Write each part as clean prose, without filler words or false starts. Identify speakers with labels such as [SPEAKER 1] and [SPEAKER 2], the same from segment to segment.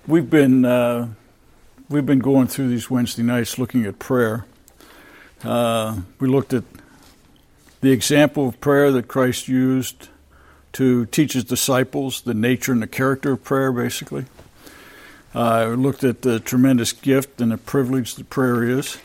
[SPEAKER 1] We've been going through these Wednesday nights looking at prayer. We looked at the example of prayer that Christ used to teach his disciples, the nature and the character of prayer, basically. We looked at the tremendous gift and the privilege that prayer is.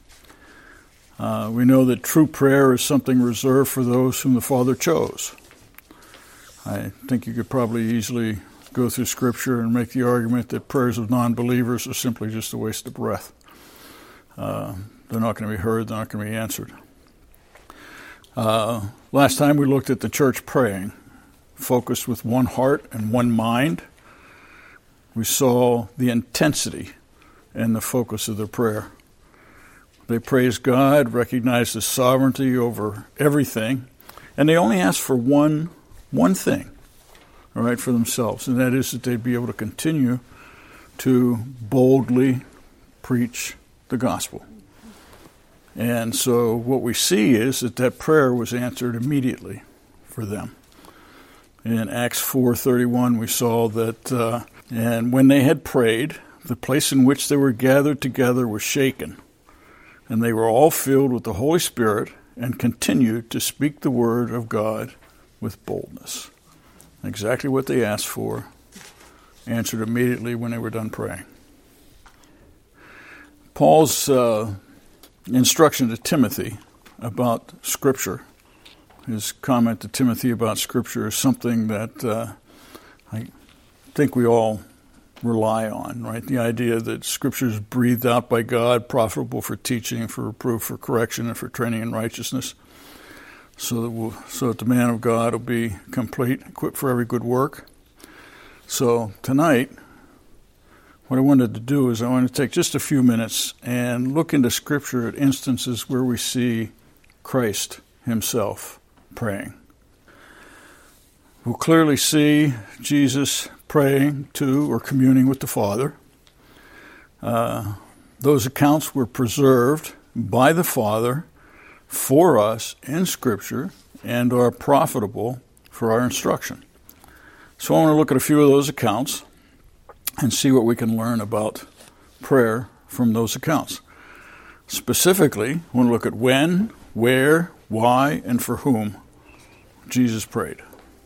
[SPEAKER 1] We know that true prayer is something reserved for those whom the Father chose. I think you could probably easily go through Scripture and make the argument that prayers of non-believers are simply just a waste of breath. They're not going to be heard, they're not going to be answered. Last time we looked at the church praying, focused with one heart and one mind. We saw the intensity and the focus of their prayer. They praised God, recognized his sovereignty over everything, and they only asked for one thing, all right, for themselves, and that is that they'd be able to continue to boldly preach the gospel. And so what we see is that prayer was answered immediately for them. In Acts 4:31, we saw that, and when they had prayed, the place in which they were gathered together was shaken, and they were all filled with the Holy Spirit and continued to speak the word of God with boldness. Exactly what they asked for, answered immediately when they were done praying. Paul's instruction to Timothy about Scripture, his comment to Timothy about Scripture, is something that I think we all rely on, right? The idea that Scripture is breathed out by God, profitable for teaching, for reproof, for correction, and for training in righteousness, so that the man of God will be complete, equipped for every good work. So tonight, what I wanted to do is I want to take just a few minutes and look into Scripture at instances where we see Christ himself praying. We'll clearly see Jesus praying to or communing with the Father. Those accounts were preserved by the Father for us in Scripture and are profitable for our instruction. So I want to look at a few of those accounts and see what we can learn about prayer from those accounts. Specifically, I want to look at when, where, why, and for whom Jesus prayed.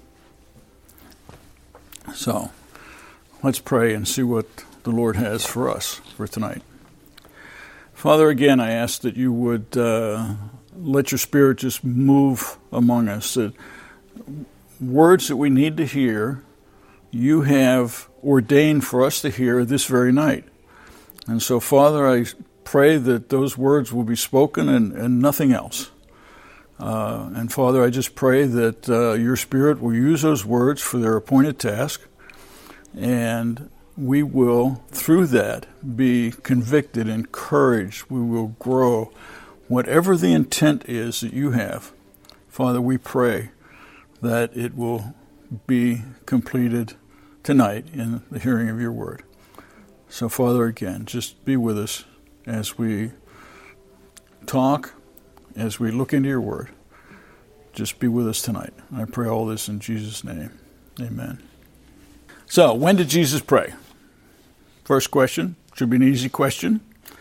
[SPEAKER 1] So, let's pray and see what the Lord has for us for tonight. Father, again, I ask that you would let your Spirit just move among us, that words that we need to hear, you have ordained for us to hear this very night. And so, Father, I pray that those words will be spoken and nothing else. And Father, I just pray that your Spirit will use those words for their appointed task, and we will, through that, be convicted, encouraged. We will grow. Whatever the intent is that you have, Father, we pray that it will be completed tonight in the hearing of your word. So, Father, again, just be with us as we talk, as we look into your word. Just be with us tonight. I pray all this in Jesus' name. Amen. So, when did Jesus pray? First question. Should be an easy question.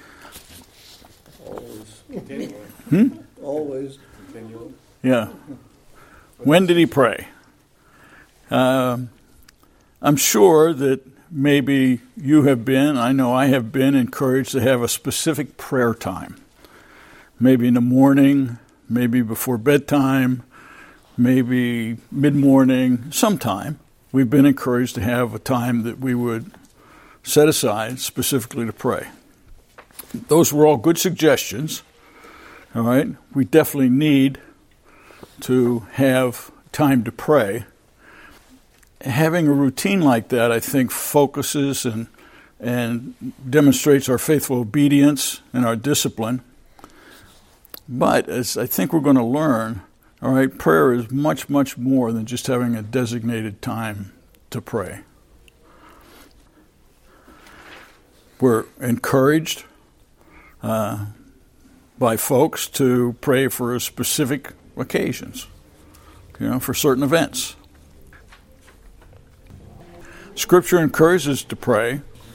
[SPEAKER 2] Always. Continually. Always. Continually.
[SPEAKER 1] Yeah. When did he pray? I'm sure that maybe you have been, I know I have been encouraged to have a specific prayer time. Maybe in the morning, maybe before bedtime, maybe mid-morning, sometime. We've been encouraged to have a time that we would set aside specifically to pray. Those were all good suggestions, all right? We definitely need to have time to pray. Having a routine like that, I think, focuses and demonstrates our faithful obedience and our discipline. But as I think we're going to learn, all right, prayer is much, much more than just having a designated time to pray. We're encouraged by folks to pray for specific occasions, for certain events. Scripture encourages us to pray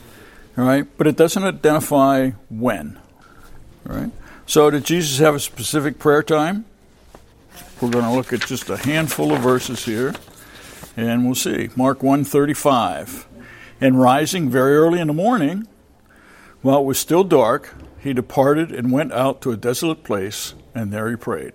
[SPEAKER 1] All right? But it doesn't identify when. All right? So did Jesus have a specific prayer time? We're going to look at just a handful of verses here, and we'll see. Mark 1:35. And rising very early in the morning, while it was still dark, he departed and went out to a desolate place, and there he prayed.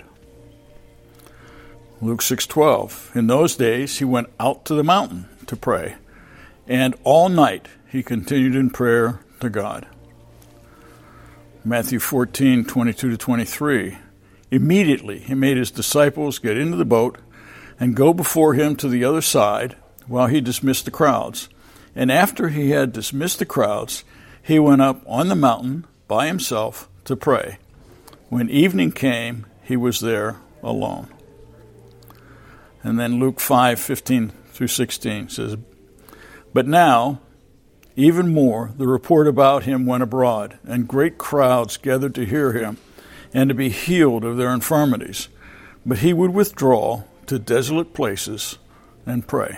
[SPEAKER 1] Luke 6:12. In those days he went out to the mountain to pray, and all night he continued in prayer to God. Matthew 14:22-23. Immediately he made his disciples get into the boat and go before him to the other side while he dismissed the crowds. And after he had dismissed the crowds, he went up on the mountain by himself to pray. When evening came, he was there alone. And then Luke 5:15-16 says, But now, even more, the report about him went abroad, and great crowds gathered to hear him and to be healed of their infirmities. But he would withdraw to desolate places and pray.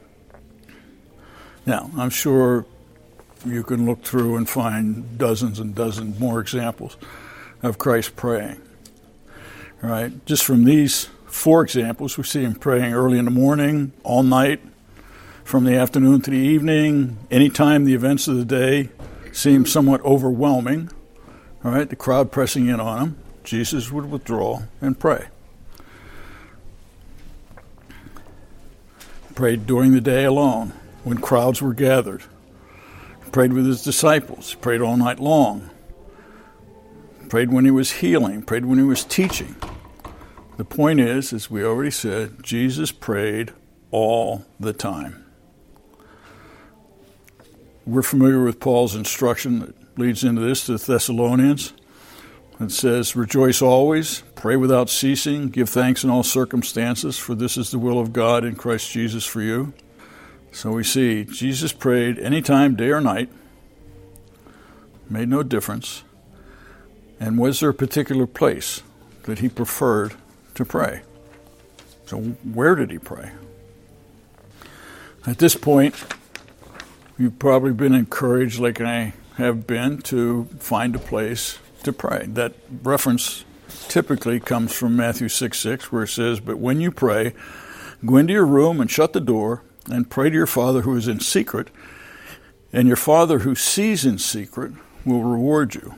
[SPEAKER 1] Now, I'm sure you can look through and find dozens and dozens more examples of Christ praying. All right? Just from these 4 examples, we see him praying early in the morning, all night, from the afternoon to the evening, anytime the events of the day seem somewhat overwhelming. All right, the crowd pressing in on him, Jesus would withdraw and pray. Prayed during the day alone, when crowds were gathered. Prayed with his disciples. Prayed all night long. Prayed when he was healing. Prayed when he was teaching. The point is, as we already said, Jesus prayed all the time. We're familiar with Paul's instruction that leads into this to the Thessalonians. It says, Rejoice always, pray without ceasing, give thanks in all circumstances, for this is the will of God in Christ Jesus for you. So we see Jesus prayed anytime, day or night. Made no difference. And was there a particular place that he preferred to pray? So where did he pray? At this point, you've probably been encouraged, like I have been, to find a place to pray. That reference typically comes from Matthew 6:6, where it says, But when you pray, go into your room and shut the door, and pray to your Father who is in secret, and your Father who sees in secret will reward you.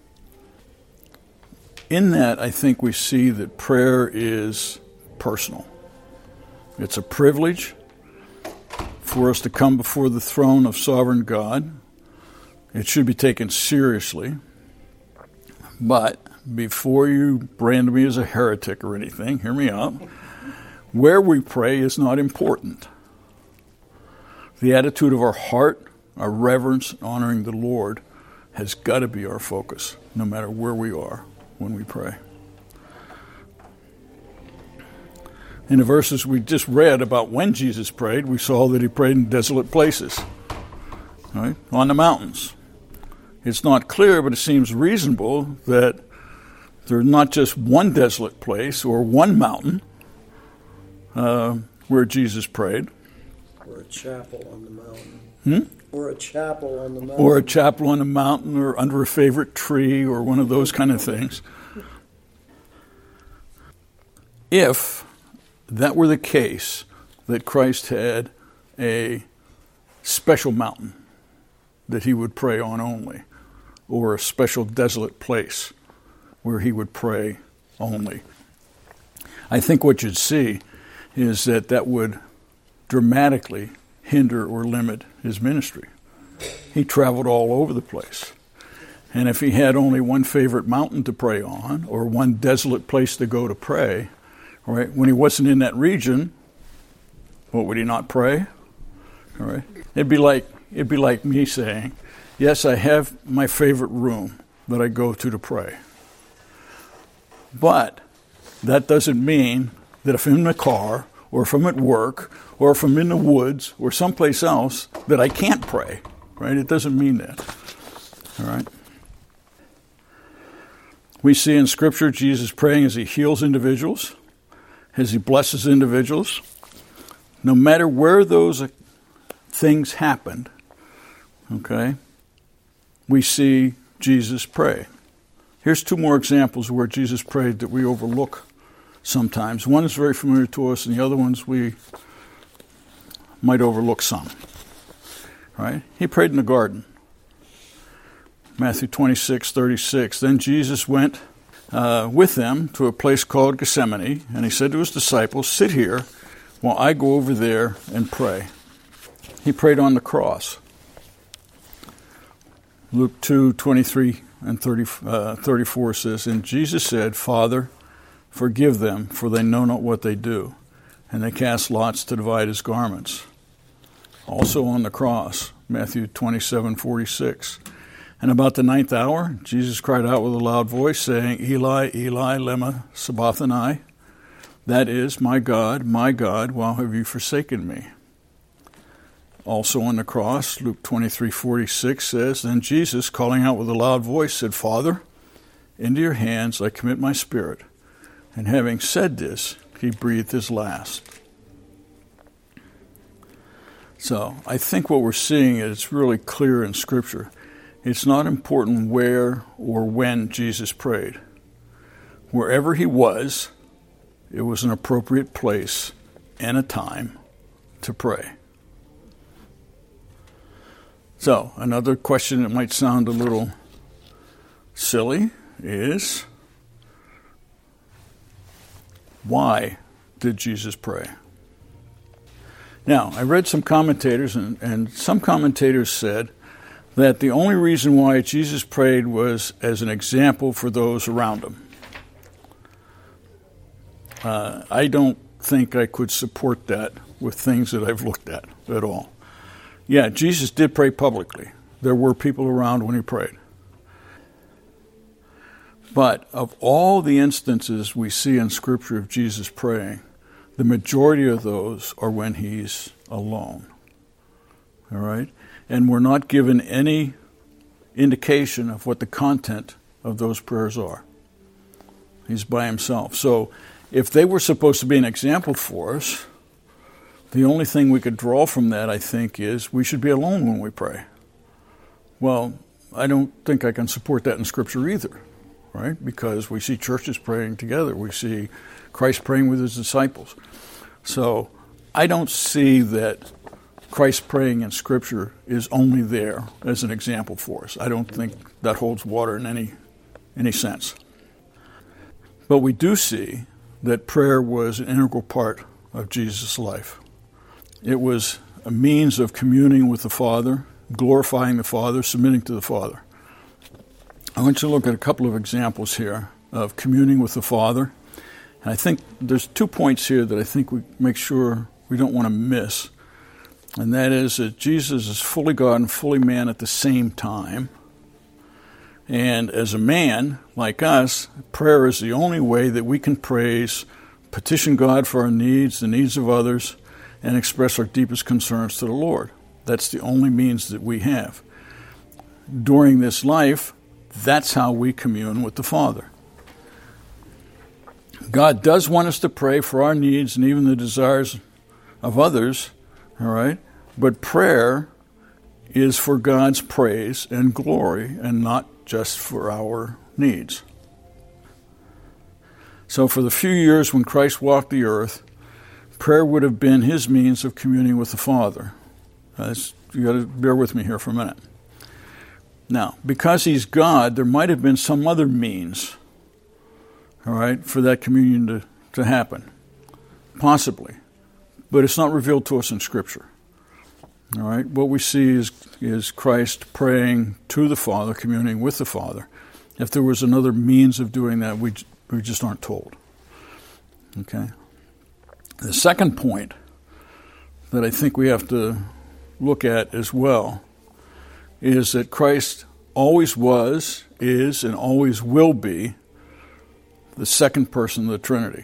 [SPEAKER 1] In that, I think we see that prayer is personal. It's a privilege for us to come before the throne of sovereign God. It should be taken seriously. But before you brand me as a heretic or anything, hear me out. Where we pray is not important. The attitude of our heart, our reverence, honoring the Lord, has got to be our focus, no matter where we are when we pray. In the verses we just read about when Jesus prayed, we saw that he prayed in desolate places, right? On the mountains. It's not clear, but it seems reasonable that there's not just one desolate place or one mountain where Jesus prayed.
[SPEAKER 2] Or a chapel on the mountain. Or a chapel on the mountain.
[SPEAKER 1] Or a chapel on the mountain, or under a favorite tree, or one of those kind of things. If that were the case, that Christ had a special mountain that he would pray on only, or a special desolate place where he would pray only, I think what you'd see is that would dramatically hinder or limit his ministry. He traveled all over the place. And if he had only one favorite mountain to pray on, or one desolate place to go to pray, right, when he wasn't in that region, what would he not pray? All right. It'd be like me saying, yes, I have my favorite room that I go to pray. But that doesn't mean that if I'm in the car, or if I'm at work, or if I'm in the woods, or someplace else, that I can't pray. Right? It doesn't mean that. All right. We see in Scripture Jesus praying as he heals individuals, as he blesses individuals. No matter where those things happened, okay, we see Jesus pray. Here's two more examples where Jesus prayed that we overlook sometimes. One is very familiar to us, and the other ones we might overlook some. Right? He prayed in the garden. Matthew 26:36. Then Jesus went with them to a place called Gethsemane, and he said to his disciples, "Sit here while I go over there and pray." He prayed on the cross. Luke 2:23 and 34 says, "And Jesus said, 'Father, forgive them, for they know not what they do.' And they cast lots to divide his garments." Also on the cross, Matthew 27:46. "And about the 9th hour, Jesus cried out with a loud voice, saying, 'Eli, Eli, lema sabachthani?' That is, my God, why have you forsaken me?" Also on the cross, Luke 23:46 says, "Then Jesus, calling out with a loud voice, said, 'Father, into your hands I commit my spirit.' And having said this, he breathed his last." So I think what we're seeing is it's really clear in Scripture. It's not important where or when Jesus prayed. Wherever he was, it was an appropriate place and a time to pray. So, another question that might sound a little silly is, why did Jesus pray? Now, I read some commentators, and some commentators said that the only reason why Jesus prayed was as an example for those around him. I don't think I could support that with things that I've looked at all. Yeah, Jesus did pray publicly. There were people around when he prayed. But of all the instances we see in Scripture of Jesus praying, the majority of those are when he's alone. All right? And we're not given any indication of what the content of those prayers are. He's by himself. So if they were supposed to be an example for us, the only thing we could draw from that, I think, is we should be alone when we pray. Well, I don't think I can support that in Scripture either, right? Because we see churches praying together. We see Christ praying with his disciples. So I don't see that Christ praying in Scripture is only there as an example for us. I don't think that holds water in any sense. But we do see that prayer was an integral part of Jesus' life. It was a means of communing with the Father, glorifying the Father, submitting to the Father. I want you to look at a couple of examples here of communing with the Father. And I think there's 2 points here that I think we make sure we don't want to miss. And that is that Jesus is fully God and fully man at the same time. And as a man, like us, prayer is the only way that we can praise, petition God for our needs, the needs of others, and express our deepest concerns to the Lord. That's the only means that we have. During this life, that's how we commune with the Father. God does want us to pray for our needs and even the desires of others, all right? But prayer is for God's praise and glory and not just for our needs. So for the few years when Christ walked the earth, prayer would have been his means of communing with the Father. You got to bear with me here for a minute. Now, because he's God, there might have been some other means, all right, for that communion to happen. Possibly. But it's not revealed to us in Scripture. All right? What we see is Christ praying to the Father, communing with the Father. If there was another means of doing that, we just aren't told. Okay? The second point that I think we have to look at as well is that Christ always was, is, and always will be the second person of the Trinity.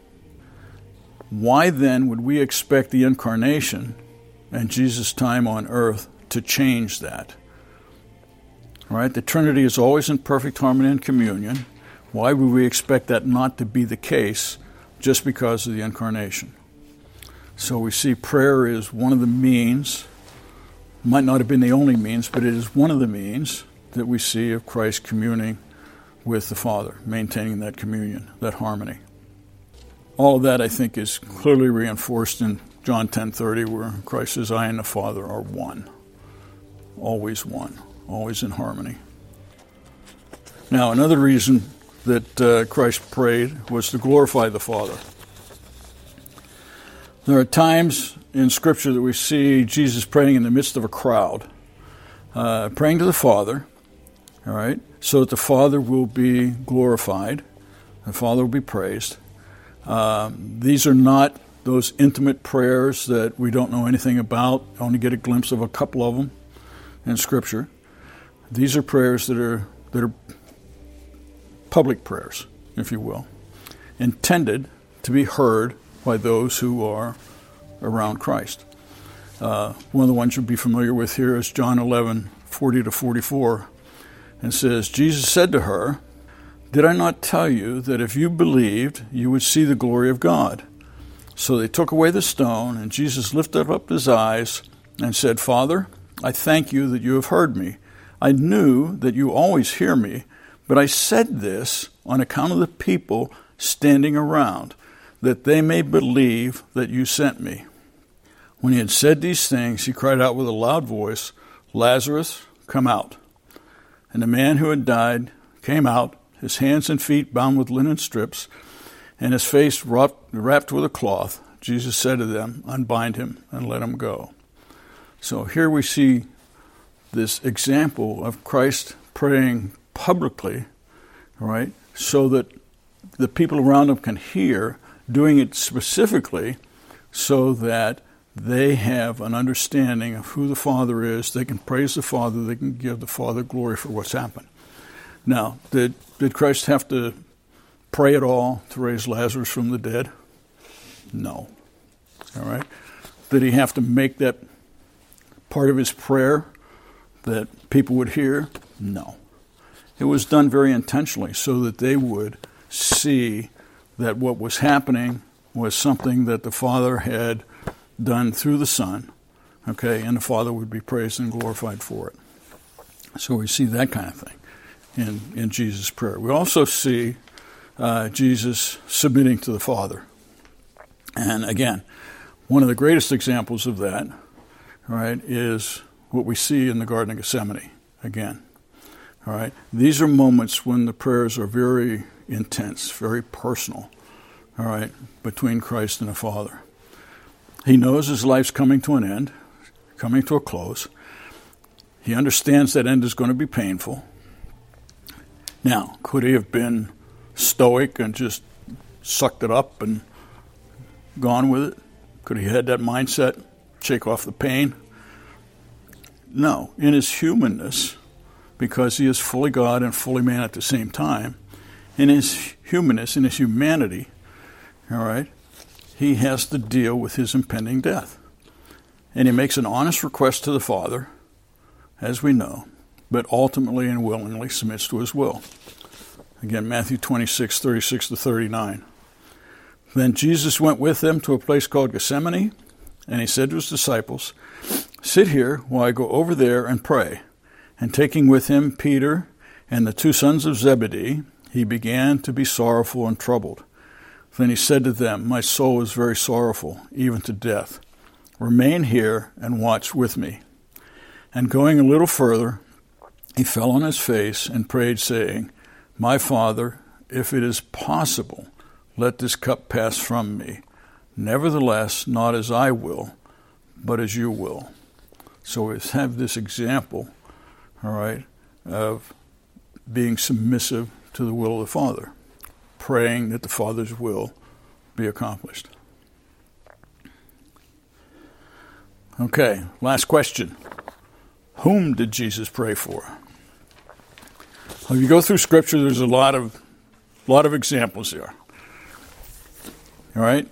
[SPEAKER 1] Why then would we expect the incarnation and Jesus' time on earth to change that? All right, the Trinity is always in perfect harmony and communion. Why would we expect that not to be the case just because of the incarnation? So we see prayer is one of the means, might not have been the only means, but it is one of the means that we see of Christ communing with the Father, maintaining that communion, that harmony. All of that, I think, is clearly reinforced in John 10:30, where Christ says, I and the Father are one, always in harmony. Now, another reason that Christ prayed was to glorify the Father. There are times in Scripture that we see Jesus praying in the midst of a crowd, praying to the Father, all right, so that the Father will be glorified, the Father will be praised. These are not those intimate prayers that we don't know anything about, only get a glimpse of a couple of them in Scripture. These are prayers that are public prayers, if you will, intended to be heard by those who are around Christ. One of the ones you'll be familiar with here is John 11:40-44, and says, Jesus said to her, did I not tell you that if you believed, you would see the glory of God? So they took away the stone, and Jesus lifted up his eyes and said, Father, I thank you that you have heard me. I knew that you always hear me, but I said this on account of the people standing around, that they may believe that you sent me. When he had said these things, he cried out with a loud voice, Lazarus, come out. And the man who had died came out, his hands and feet bound with linen strips, and his face wrapped with a cloth. Jesus said to them, unbind him and let him go. So here we see this example of Christ praying publicly, right, so that the people around him can hear, doing it specifically so that they have an understanding of who the Father is. They can praise the Father. They can give the Father glory for what's happened. Now, did Christ have to pray at all to raise Lazarus from the dead? No. All right. Did he have to make that part of his prayer that people would hear? No. It was done very intentionally so that they would see that what was happening was something that the Father had done through the Son, okay, and the Father would be praised and glorified for it. So we see that kind of thing in Jesus' prayer. We also see Jesus submitting to the Father. And again, one of the greatest examples of that, right, is what we see in the Garden of Gethsemane again. All right, these are moments when the prayers are very intense, very personal, all right, between Christ and the Father. He knows his life's coming to an end, coming to a close. He understands that end is going to be painful. Now, could he have been stoic and just sucked it up and gone with it? Could he have had that mindset, shake off the pain? No. In his humanness, because he is fully God and fully man at the same time, in his humanness, in his humanity, all right, he has to deal with his impending death. And he makes an honest request to the Father, as we know, but ultimately and willingly submits to his will. Again, Matthew 26:36-39. Then Jesus went with them to a place called Gethsemane, and he said to his disciples, sit here while I go over there and pray. And taking with him Peter and the two sons of Zebedee, he began to be sorrowful and troubled. Then he said to them, my soul is very sorrowful, even to death. Remain here and watch with me. And going a little further, he fell on his face and prayed, saying, my Father, if it is possible, let this cup pass from me. Nevertheless, not as I will, but as you will. So we have this example, all right, of being submissive to the will of the Father, praying that the Father's will be accomplished. Okay, last question. Whom did Jesus pray for? Well, if you go through Scripture, there's a lot of examples there. All right?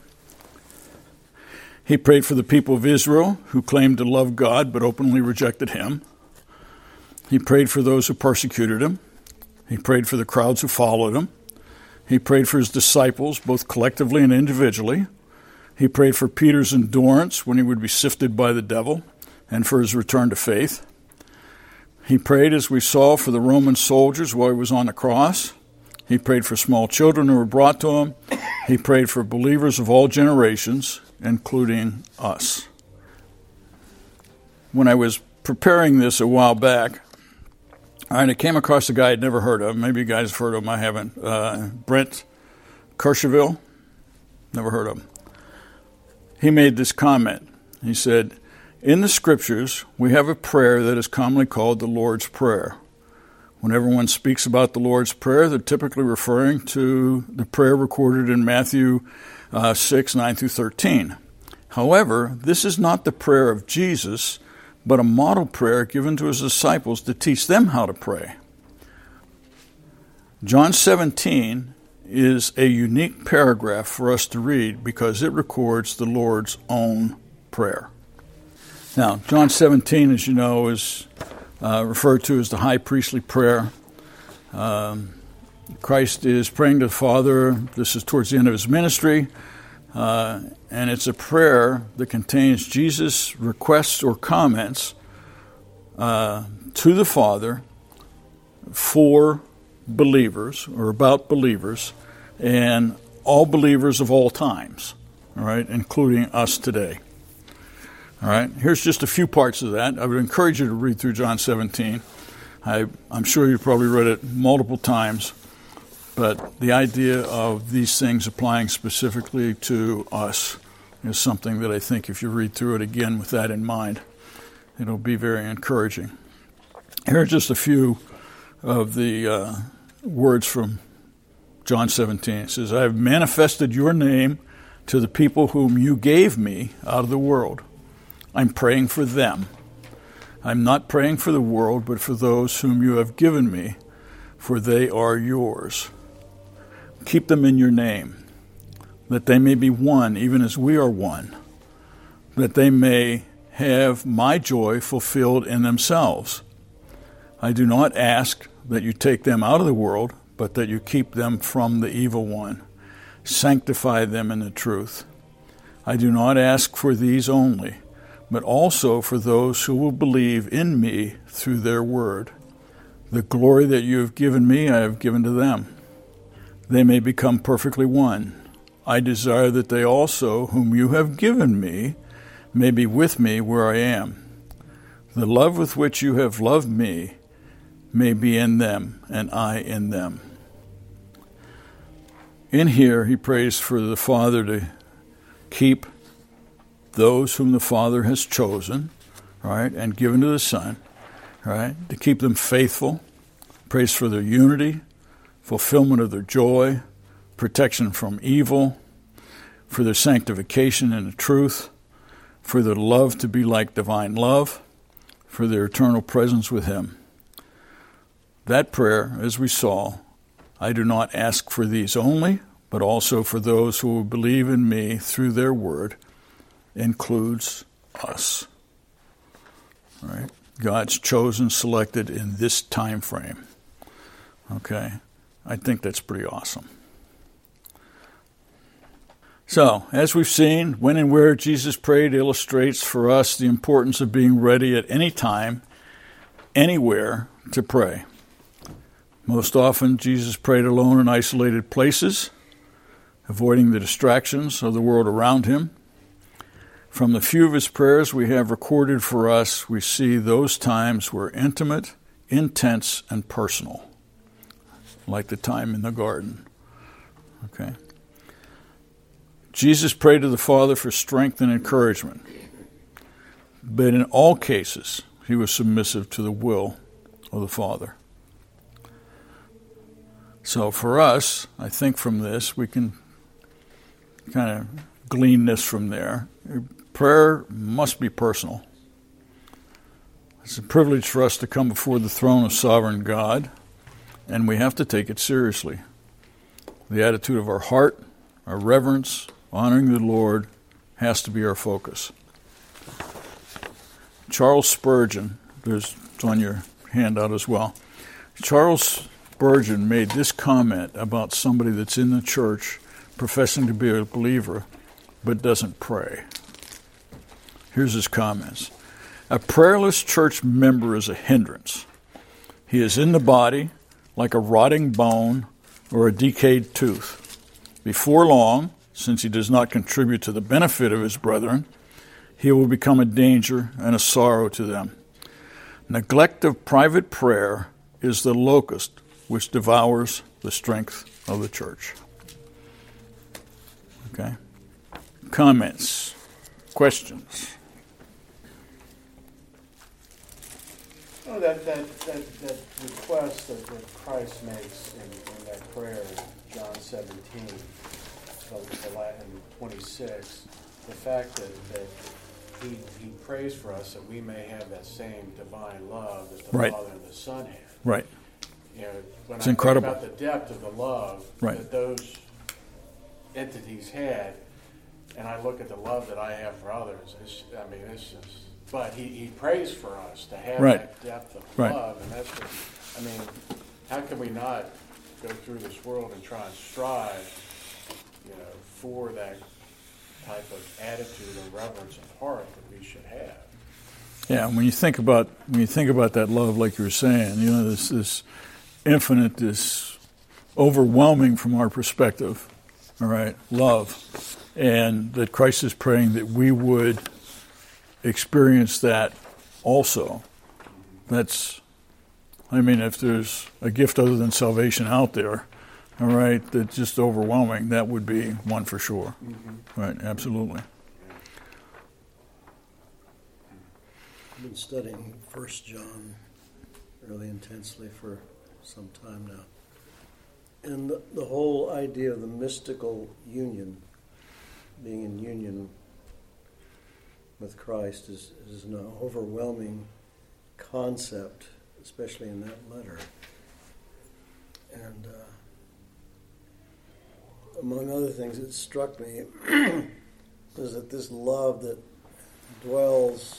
[SPEAKER 1] He prayed for the people of Israel who claimed to love God but openly rejected him. He prayed for those who persecuted him. He prayed for the crowds who followed him. He prayed for his disciples, both collectively and individually. He prayed for Peter's endurance when he would be sifted by the devil and for his return to faith. He prayed, as we saw, for the Roman soldiers while he was on the cross. He prayed for small children who were brought to him. He prayed for believers of all generations, including us. When I was preparing this a while back, I came across a guy I'd never heard of. Maybe you guys have heard of him. I haven't. Brent Kercheval. Never heard of him. He made this comment. He said, in the Scriptures, we have a prayer that is commonly called the Lord's Prayer. When everyone speaks about the Lord's Prayer, they're typically referring to the prayer recorded in Matthew 6, 9 through 13. However, this is not the prayer of Jesus, but a model prayer given to his disciples to teach them how to pray. John 17 is a unique paragraph for us to read because it records the Lord's own prayer. Now, John 17, as you know, is referred to as the high priestly prayer. Christ is praying to the Father. This is towards the end of his ministry. And it's a prayer that contains Jesus' requests or comments to the Father for believers or about believers and all believers of all times, all right, including us today. All right, here's just a few parts of that. I would encourage you to read through John 17. I'm sure you've probably read it multiple times, but the idea of these things applying specifically to us is something that I think if you read through it again with that in mind, it'll be very encouraging. Here are just a few of the words from John 17. It says, I have manifested your name to the people whom you gave me out of the world. I'm praying for them. I'm not praying for the world, but for those whom you have given me, for they are yours. Keep them in your name, that they may be one, even as we are one, that they may have my joy fulfilled in themselves. I do not ask that you take them out of the world, but that you keep them from the evil one. Sanctify them in the truth. I do not ask for these only, but also for those who will believe in me through their word. The glory that you have given me, I have given to them. They may become perfectly one. I desire that they also, whom you have given me, may be with me where I am. The love with which you have loved me may be in them, and I in them. In here, he prays for the Father to keep those whom the Father has chosen, right, and given to the Son, right, to keep them faithful, prays for their unity, fulfillment of their joy, protection from evil, for their sanctification in the truth, for their love to be like divine love, for their eternal presence with him. That prayer, as we saw, I do not ask for these only, but also for those who will believe in me through their word, includes us. Right? God's chosen, selected in this time frame. Okay? I think that's pretty awesome. So, as we've seen, when and where Jesus prayed illustrates for us the importance of being ready at any time, anywhere, to pray. Most often, Jesus prayed alone in isolated places, avoiding the distractions of the world around him. From the few of his prayers we have recorded for us, we see those times were intimate, intense, and personal, like the time in the garden. Okay. Jesus prayed to the Father for strength and encouragement, but in all cases, he was submissive to the will of the Father. So for us, I think from this, we can kind of glean this from there. Prayer must be personal. It's a privilege for us to come before the throne of sovereign God, and we have to take it seriously. The attitude of our heart, our reverence, honoring the Lord has to be our focus. Charles Spurgeon, it's on your handout as well. Charles Spurgeon made this comment about somebody that's in the church professing to be a believer but doesn't pray. Here's his comments. A prayerless church member is a hindrance, He is in the body like a rotting bone or a decayed tooth. Before long, since he does not contribute to the benefit of his brethren, he will become a danger and a sorrow to them. Neglect of private prayer is the locust which devours the strength of the church. Okay? Comments? Questions?
[SPEAKER 3] Oh, that request that Christ makes in that prayer, John 17, the Latin 26, the fact that he prays for us that we may have that same divine love that the Father and the Son have.
[SPEAKER 1] Right.
[SPEAKER 3] You know, when
[SPEAKER 1] It's
[SPEAKER 3] I
[SPEAKER 1] incredible.
[SPEAKER 3] think about the depth of the love that those entities had, and I look at the love that I have for others, it's just. But he prays for us to have that depth of love, and that's what, how can we not go through this world and try and strive, for that type of attitude or reverence of heart that we should have?
[SPEAKER 1] Yeah, when you think about that love, like you were saying, this infinite, this overwhelming from our perspective, all right, love, and that Christ is praying that we would experience that also. That's, if there's a gift other than salvation out there, all right, that's just overwhelming, that would be one for sure. Mm-hmm. Right, absolutely.
[SPEAKER 2] I've been studying 1 John really intensely for some time now. And the whole idea of the mystical union, being in union with Christ, is an overwhelming concept, especially in that letter. And among other things, it struck me was that this love that dwells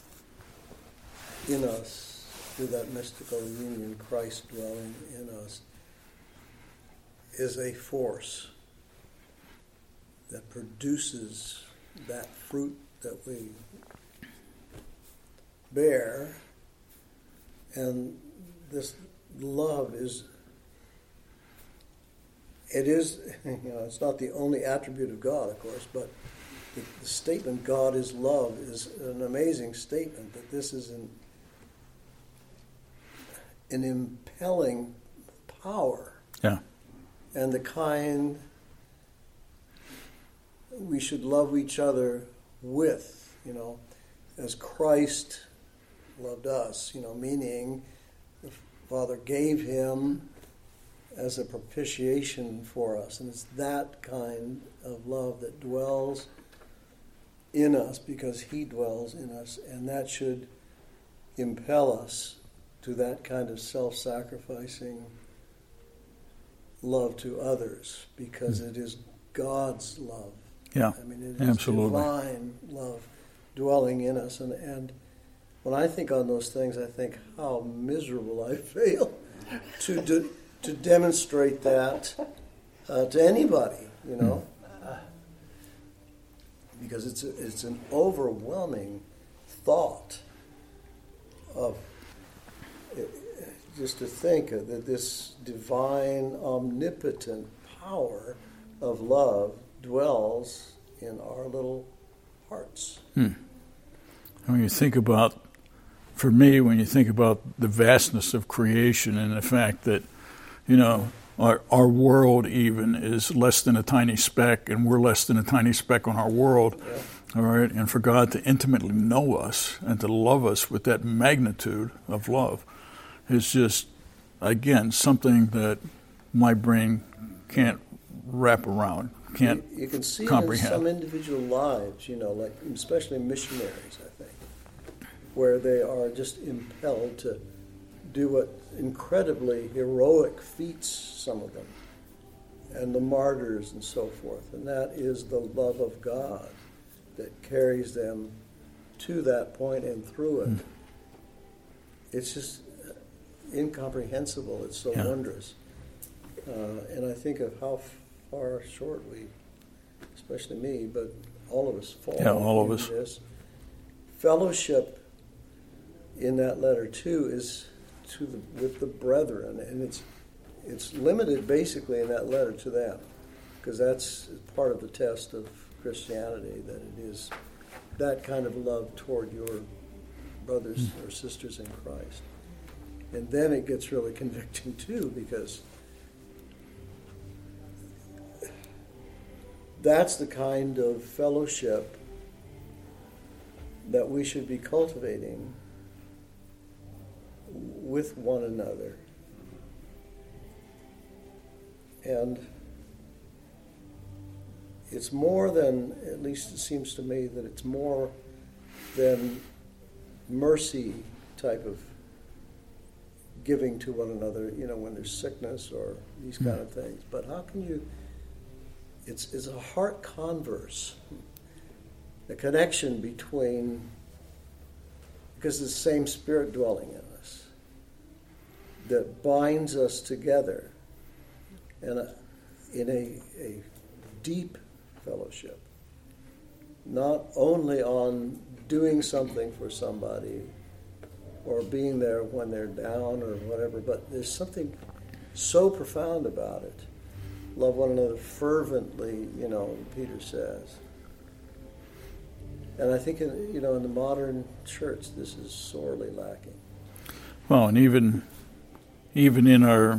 [SPEAKER 2] in us through that mystical union, Christ dwelling in us, is a force that produces that fruit that we bear. And this love is, it's not the only attribute of God, of course, but the statement God is love is an amazing statement, that this is an impelling power.
[SPEAKER 1] Yeah.
[SPEAKER 2] And the kind we should love each other with, as Christ loved us, meaning the Father gave him as a propitiation for us. And it's that kind of love that dwells in us because he dwells in us, and that should impel us to that kind of self-sacrificing love to others, because it is God's love.
[SPEAKER 1] Yeah,
[SPEAKER 2] it is
[SPEAKER 1] absolutely.
[SPEAKER 2] Divine love dwelling in us. And when I think on those things, I think how miserable I feel to demonstrate that to anybody, because it's an overwhelming thought of just to think that this divine, omnipotent power of love dwells in our little hearts.
[SPEAKER 1] When you think about, for me, when you think about the vastness of creation and the fact that, our world even is less than a tiny speck, and we're less than a tiny speck on our world, all right? And for God to intimately know us and to love us with that magnitude of love is just, again, something that my brain can't wrap around, can't comprehend.
[SPEAKER 2] You can see it in some individual lives, like especially missionaries, I think, where they are just impelled to do what incredibly heroic feats, some of them, and the martyrs and so forth. And that is the love of God that carries them to that point and through it. It's just incomprehensible. It's so wondrous. And I think of how far short we, especially me, but all of us fall into this. Fellowship in that letter, too, is with the brethren, and it's limited basically in that letter to them, because that's part of the test of Christianity, that it is that kind of love toward your brothers or sisters in Christ. And then it gets really convicting too, because that's the kind of fellowship that we should be cultivating with one another. And it's more than, at least it seems to me, that it's more than mercy type of giving to one another, when there's sickness or these kind of things. But how can you, it's a heart converse, a connection between, because it's the same Spirit dwelling in us, that binds us together in a deep fellowship, not only on doing something for somebody or being there when they're down or whatever, but there's something so profound about it. Love one another fervently, Peter says. And I think in the modern church, this is sorely lacking.
[SPEAKER 1] Well, and even in our,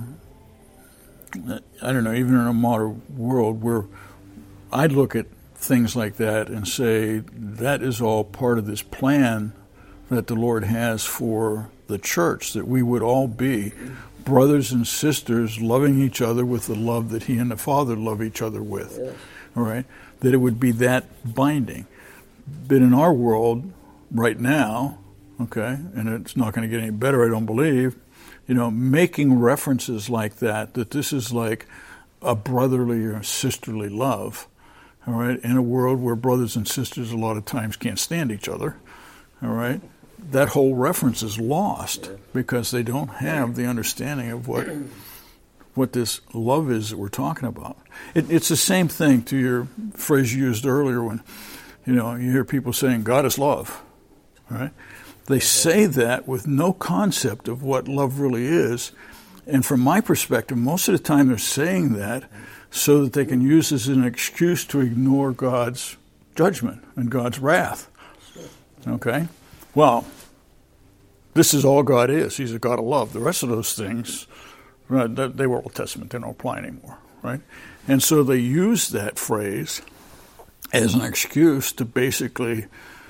[SPEAKER 1] even in our modern world, where I'd look at things like that and say that is all part of this plan that the Lord has for the church, that we would all be brothers and sisters loving each other with the love that He and the Father love each other with. Yes. All right? That it would be that binding. But in our world right now, okay, and it's not going to get any better, I don't believe, making references like that this is like a brotherly or sisterly love, all right, in a world where brothers and sisters a lot of times can't stand each other, all right, that whole reference is lost because they don't have the understanding of what this love is that we're talking about. It's the same thing to your phrase you used earlier when, you hear people saying God is love, right? They say that with no concept of what love really is. And from my perspective, most of the time they're saying that so that they can use this as an excuse to ignore God's judgment and God's wrath. Okay? Well, this is all God is. He's a God of love. The rest of those things, right, they were Old Testament. They don't apply anymore, right? And so they use that phrase as an excuse to basically,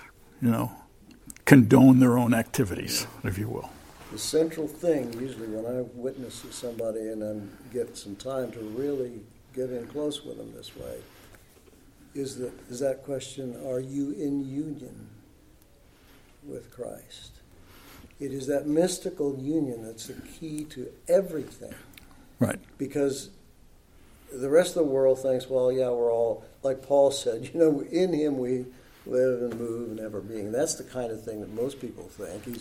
[SPEAKER 1] condone their own activities, if you will.
[SPEAKER 2] The central thing, usually when I witness to somebody and I get some time to really get in close with them this way, is that question, are you in union with Christ? It is that mystical union that's the key to everything.
[SPEAKER 1] Right.
[SPEAKER 2] Because the rest of the world thinks, well, yeah, we're all, like Paul said, in Him we live and move and have our being. That's the kind of thing that most people think.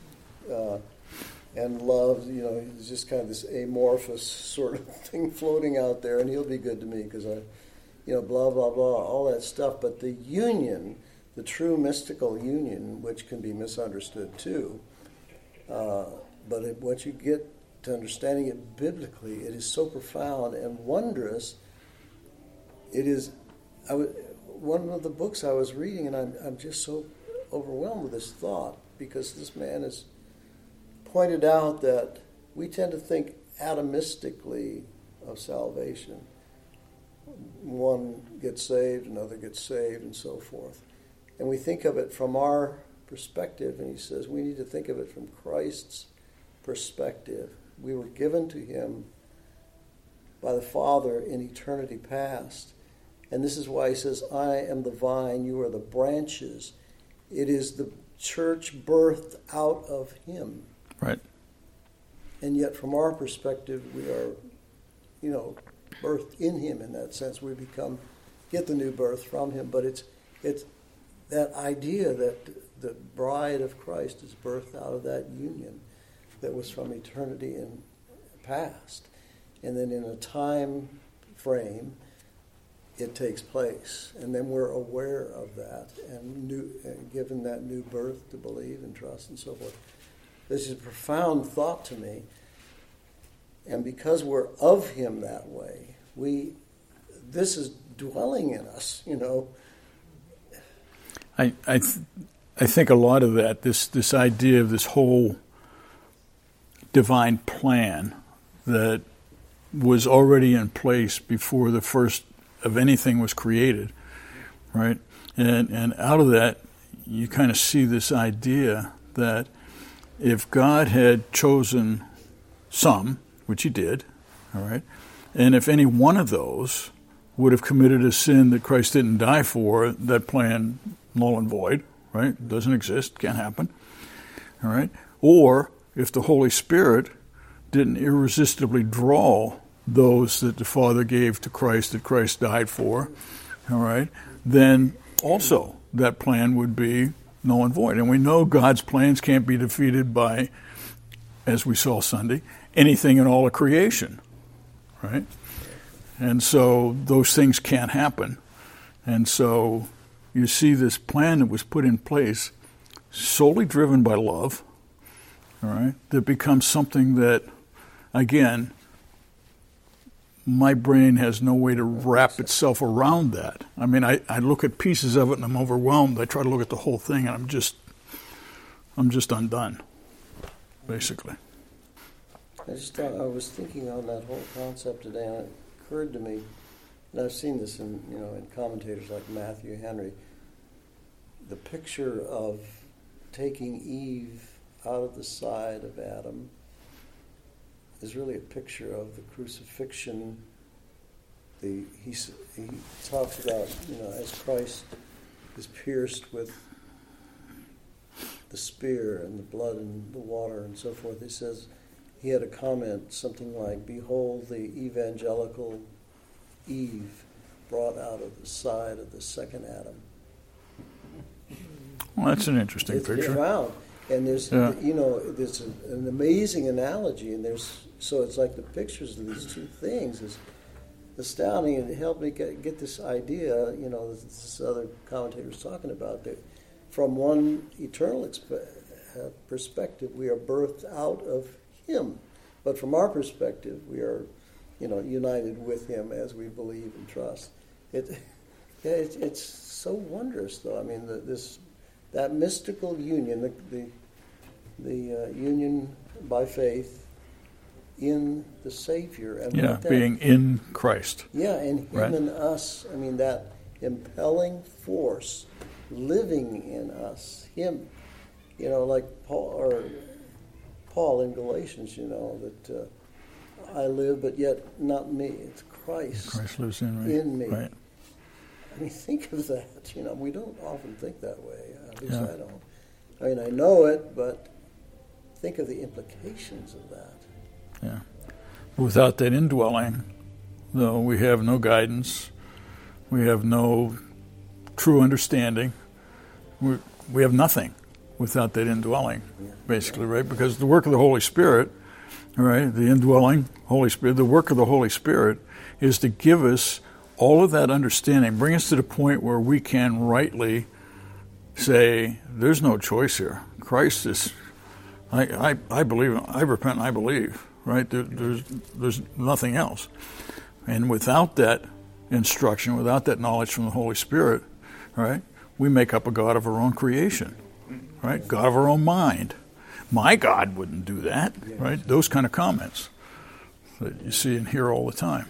[SPEAKER 2] And love, is just kind of this amorphous sort of thing floating out there, and He'll be good to me because blah, blah, blah, all that stuff. But the union, the true mystical union, which can be misunderstood too, but once you get to understanding it biblically, it is so profound and wondrous. It is, one of the books I was reading, and I'm just so overwhelmed with this thought, because this man has pointed out that we tend to think atomistically of salvation. One gets saved, another gets saved, and so forth. And we think of it from our perspective, and he says we need to think of it from Christ's perspective. We were given to Him by the Father in eternity past. And this is why he says, I am the vine, you are the branches. It is the church birthed out of Him.
[SPEAKER 1] Right.
[SPEAKER 2] And yet from our perspective, we are, birthed in Him in that sense. We get the new birth from Him. But it's that idea that the bride of Christ is birthed out of that union that was from eternity in past. And then in a time frame, it takes place. And then we're aware of that and given that new birth to believe and trust and so forth. This is a profound thought to me. And because we're of him that way, this is dwelling in us, you know.
[SPEAKER 1] I think a lot of that, this idea of this whole divine plan that was already in place before the first of anything was created, right? And out of that, you kind of see this idea that if God had chosen some, which he did, all right, and if any one of those would have committed a sin that Christ didn't die for, that plan null and void, right? Doesn't exist, can't happen, all right? Or if the Holy Spirit didn't irresistibly draw those that the Father gave to Christ that Christ died for, all right, then also that plan would be null and void. And we know God's plans can't be defeated by, as we saw Sunday, anything in all of creation, right? And so those things can't happen. And so you see this plan that was put in place solely driven by love, all right, that becomes something that, again, my brain has no way to wrap itself around that. I mean, I look at pieces of it and I'm overwhelmed. I try to look at the whole thing and I'm just undone, basically.
[SPEAKER 2] I was thinking on that whole concept today, and it occurred to me, and I've seen this in commentators like Matthew Henry, the picture of taking Eve out of the side of Adam is really a picture of the crucifixion. He talks about, as Christ is pierced with the spear and the blood and the water and so forth, he says, he had a comment, something like, "Behold the evangelical Eve brought out of the side of the second Adam."
[SPEAKER 1] Well, that's an interesting picture.
[SPEAKER 2] It's profound. And there's, there's an amazing analogy, and so it's like the pictures of these two things is astounding, and it helped me get this idea, this other commentator was talking about, that from one eternal perspective, we are birthed out of him, but from our perspective, we are, united with him as we believe and trust. It's so wondrous, though. I mean, that mystical union, the union by faith in the Savior, and
[SPEAKER 1] being in Christ.
[SPEAKER 2] Yeah, and him and us. I mean, that impelling force living in us. Him, like Paul in Galatians. That I live, but yet not me. It's Christ.
[SPEAKER 1] Christ lives in
[SPEAKER 2] me.
[SPEAKER 1] Right.
[SPEAKER 2] I mean, think of that. We don't often think that way. At least I don't. I mean, I know it, but think of the implications of that.
[SPEAKER 1] Yeah. Without that indwelling, though, we have no guidance. We have no true understanding. We have nothing without that indwelling, basically, right? Because the work of the Holy Spirit, right, the indwelling Holy Spirit, the work of the Holy Spirit is to give us all of that understanding, bring us to the point where we can rightly say, there's no choice here. Christ is, I believe, I repent and I believe, right? There's nothing else. And without that instruction, without that knowledge from the Holy Spirit, right, we make up a God of our own creation, right? God of our own mind. My God wouldn't do that, right? Those kind of comments that you see and hear all the time.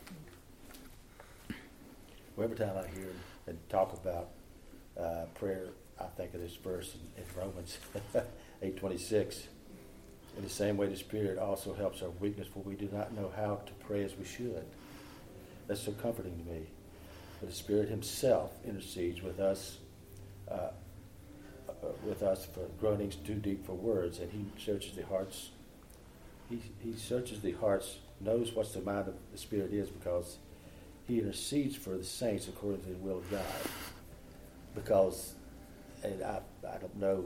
[SPEAKER 4] Well, every time I hear and talk about prayer, I think of this verse in Romans 8:26. In the same way, the Spirit also helps our weakness, for we do not know how to pray as we should. That's so comforting to me. But the Spirit Himself intercedes with us for groanings too deep for words, and He searches the hearts. He searches the hearts, knows what the mind of the Spirit is, because He intercedes for the saints according to the will of God. Because, and I don't know,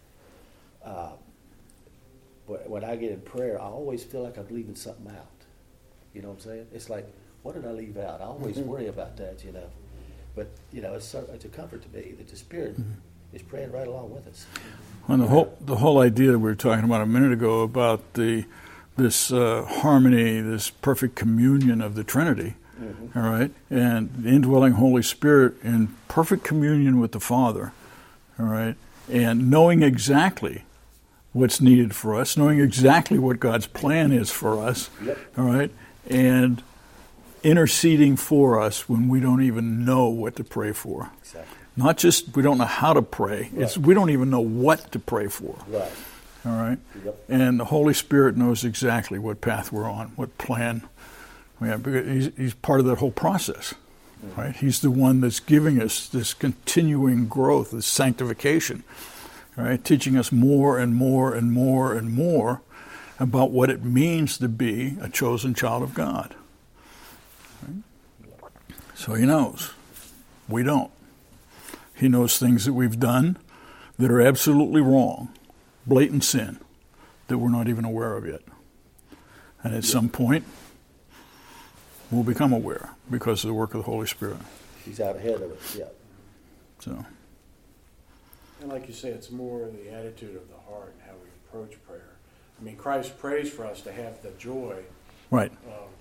[SPEAKER 4] but when I get in prayer, I always feel like I'm leaving something out. You know what I'm saying? It's like, what did I leave out? I always worry about that, But, it's a comfort to me that the Spirit is praying right along with us.
[SPEAKER 1] And the whole idea that we were talking about a minute ago about this harmony, this perfect communion of the Trinity, all right, and the indwelling Holy Spirit in perfect communion with the Father, all right, and knowing exactly what's needed for us, knowing exactly what God's plan is for us, all right, and interceding for us when we don't even know what to pray for.
[SPEAKER 4] Exactly.
[SPEAKER 1] Not just we don't know how to pray, it's we don't even know what to pray for.
[SPEAKER 4] Right.
[SPEAKER 1] All right? And the Holy Spirit knows exactly what path we're on, what plan we have, because he's part of that whole process. Right? He's the one that's giving us this continuing growth, this sanctification, right? Teaching us more and more and more and more about what it means to be a chosen child of God. Right? So he knows. We don't. He knows things that we've done that are absolutely wrong, blatant sin, that we're not even aware of yet. And at some point, we'll become aware because of the work of the Holy Spirit.
[SPEAKER 4] He's out ahead of it, yeah.
[SPEAKER 1] So,
[SPEAKER 3] and like you say, it's more the attitude of the heart and how we approach prayer. I mean, Christ prays for us to have the joy,
[SPEAKER 1] right?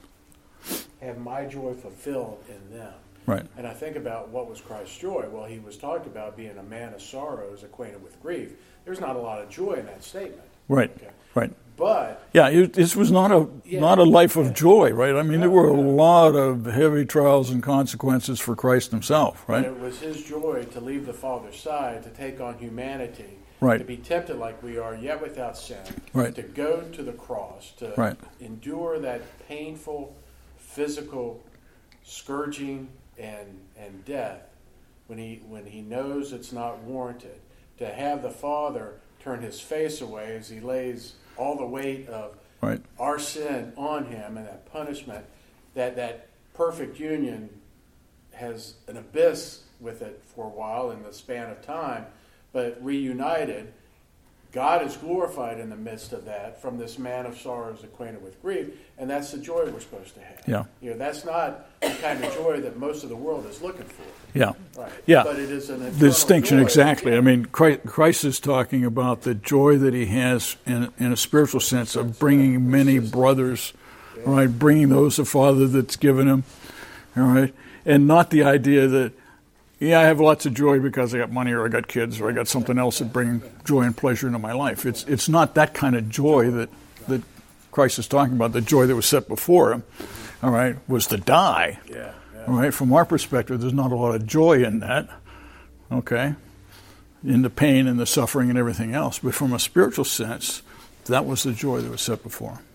[SPEAKER 3] Have my joy fulfilled in them.
[SPEAKER 1] Right.
[SPEAKER 3] And I think about what was Christ's joy. Well, he was talked about being a man of sorrows, acquainted with grief. There's not a lot of joy in that statement.
[SPEAKER 1] Right.
[SPEAKER 3] Okay.
[SPEAKER 1] Right.
[SPEAKER 3] But
[SPEAKER 1] this was not a life of joy, right? I mean, there were a lot of heavy trials and consequences for Christ himself, right?
[SPEAKER 3] And it was his joy to leave the Father's side, to take on humanity,
[SPEAKER 1] right,
[SPEAKER 3] to be tempted like we are, yet without sin,
[SPEAKER 1] right,
[SPEAKER 3] to go to the cross, to
[SPEAKER 1] right,
[SPEAKER 3] endure that painful physical scourging and death when he knows it's not warranted, to have the Father turn his face away as he lays all the weight of
[SPEAKER 1] right,
[SPEAKER 3] our sin on him, and that punishment, that perfect union has an abyss with it for a while in the span of time, but reunited, God is glorified in the midst of that from this man of sorrows acquainted with grief, and that's the joy we're supposed to have.
[SPEAKER 1] Yeah.
[SPEAKER 3] You know, that's not the kind of joy that most of the world is looking for.
[SPEAKER 1] Yeah.
[SPEAKER 3] Right.
[SPEAKER 1] Yeah.
[SPEAKER 3] But it is an
[SPEAKER 1] the distinction,
[SPEAKER 3] joy.
[SPEAKER 1] exactly.
[SPEAKER 3] Yeah.
[SPEAKER 1] I mean, Christ is talking about the joy that he has in a spiritual sense of bringing many brothers, right, bringing those to Father that's given him, all right, and not the idea that, I have lots of joy because I got money or I got kids or I got something else that brings joy and pleasure into my life. It's not that kind of joy that Christ is talking about. The joy that was set before him, all right, was to die.
[SPEAKER 3] Yeah.
[SPEAKER 1] All right. From our perspective, there's not a lot of joy in that, okay, in the pain and the suffering and everything else. But from a spiritual sense, that was the joy that was set before him.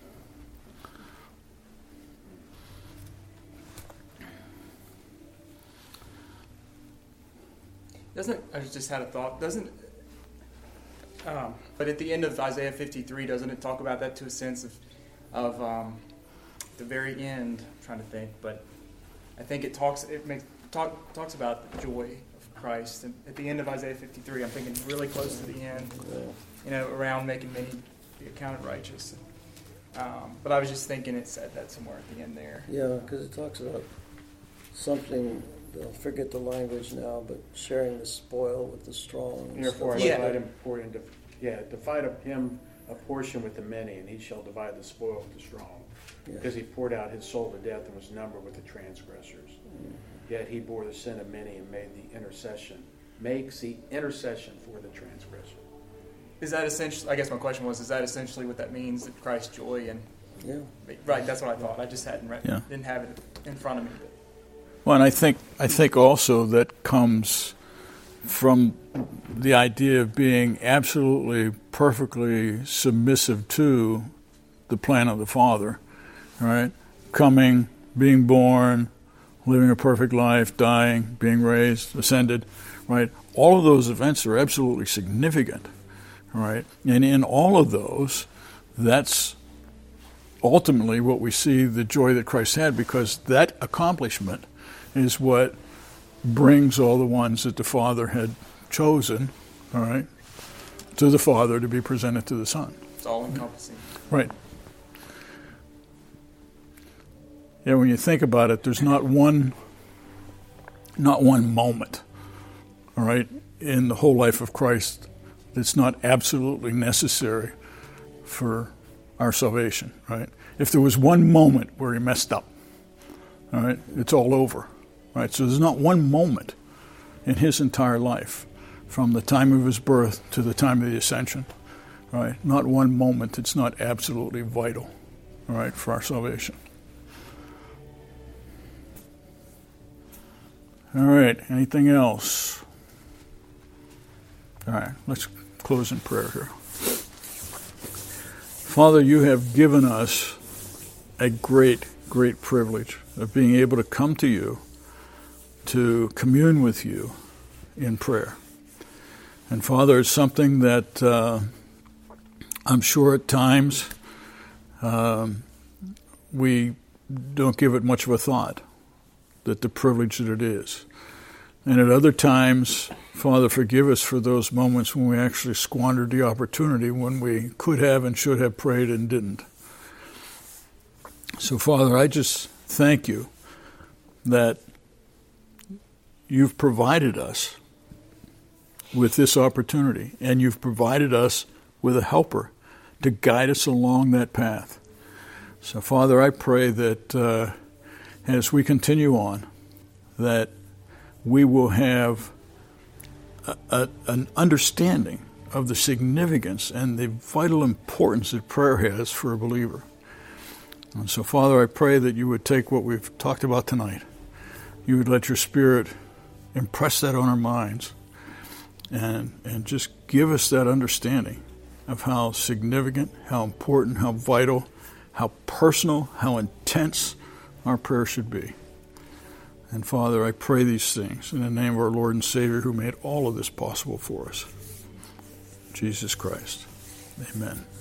[SPEAKER 5] I just had a thought. But at the end of Isaiah 53, doesn't it talk about that to a sense of the very end? I'm trying to think, but I think it talks about the joy of Christ. And at the end of Isaiah 53, I'm thinking really close to the end, around making many be accounted righteous. But I was just thinking it said that somewhere at the end there.
[SPEAKER 2] Yeah, because it talks about something. I'll forget the language now, but sharing the spoil with the strong.
[SPEAKER 3] Therefore, I divide him divide him a portion with the many, and he shall divide the spoil with the strong. Because he poured out his soul to death and was numbered with the transgressors. Yet he bore the sin of many and makes the intercession for the transgressor.
[SPEAKER 5] Is that essentially? I guess my question was: is that essentially what that means? That Christ's joy and right? That's what I thought. I just didn't have it in front of me.
[SPEAKER 1] Well, and I think also that comes from the idea of being absolutely, perfectly submissive to the plan of the Father, all right? Coming, being born, living a perfect life, dying, being raised, ascended, right? All of those events are absolutely significant, all right? And in all of those, that's ultimately what we see the joy that Christ had, because that accomplishment is what brings all the ones that the Father had chosen, all right, to the Father to be presented to the Son.
[SPEAKER 5] It's all encompassing.
[SPEAKER 1] Right. Yeah, when you think about it, there's not one moment, all right, in the whole life of Christ that's not absolutely necessary for our salvation, right? If there was one moment where he messed up, all right, it's all over, right? So there's not one moment in his entire life, from the time of his birth to the time of the ascension, right? Not one moment that's not absolutely vital, all right, for our salvation. All right, anything else? All right, let's close in prayer here. Father, you have given us a great, great privilege of being able to come to you, to commune with you in prayer. And Father, it's something that I'm sure at times we don't give it much of a thought, that the privilege that it is. And at other times, Father, forgive us for those moments when we actually squandered the opportunity, when we could have and should have prayed and didn't. So, Father, I just thank you that you've provided us with this opportunity, and you've provided us with a helper to guide us along that path. So, Father, I pray that as we continue on, that we will have an understanding of the significance and the vital importance that prayer has for a believer. And so, Father, I pray that you would take what we've talked about tonight. You would let your Spirit impress that on our minds and just give us that understanding of how significant, how important, how vital, how personal, how intense our prayer should be. And Father, I pray these things in the name of our Lord and Savior, who made all of this possible for us, Jesus Christ. Amen.